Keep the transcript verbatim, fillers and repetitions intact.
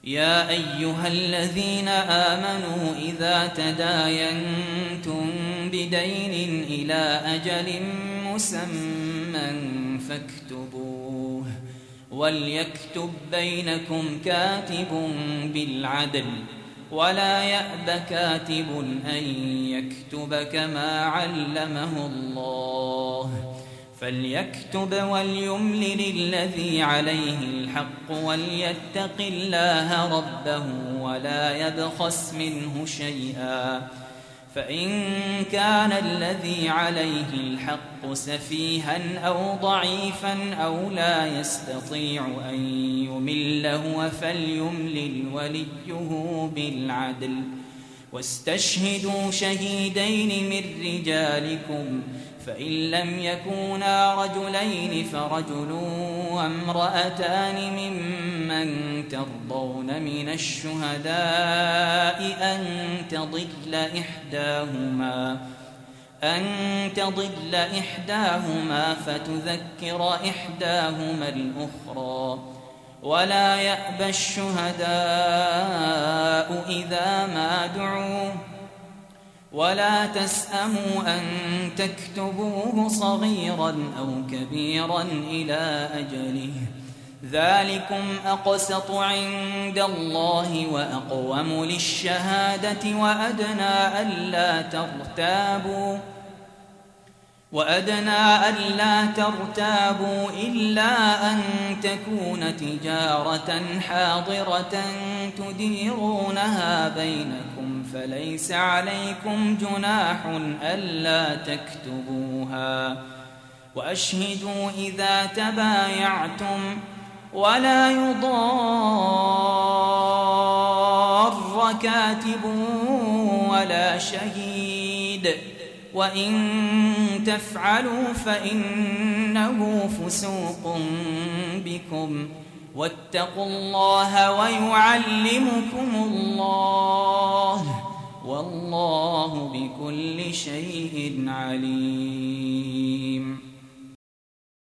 يا أيها الذين آمنوا إذا تداينتم بدين إلى أجل مسمى فاكتبوه وليكتب بينكم كاتب بالعدل ولا يأب كاتب أن يكتب كما علمه الله فليكتب وليملل الذي عليه الحق وليتق الله ربه ولا يبخس منه شيئا فإن كان الذي عليه الحق سفيها أو ضعيفا أو لا يستطيع أن يمل هو فليملل وليه بالعدل واستشهدوا شهيدين من رجالكم فإن لم يكونا رجلين فرجل وامرأتان ممن ترضون من الشهداء أن تضل إحداهما أن تضل إحداهما فتذكر إحداهما الأخرى ولا يأبى الشهداء إذا ما دعوا ولا تسأموا أن تكتبوه صغيرا أو كبيرا إلى أجله ذلكم أقسط عند الله وأقوم للشهادة وأدنى ألا ترتابوا وأدنى ألا ترتابوا إلا أن تكون تجارة حاضرة تديرونها بينكم فليس عليكم جناح ألا تكتبوها وأشهدوا إذا تبايعتم ولا يضار كاتب ولا شهيد وإن تفعلوا فإنه فسوق بكم واتقوا الله ويعلمكم الله والله بكل شيء عليم.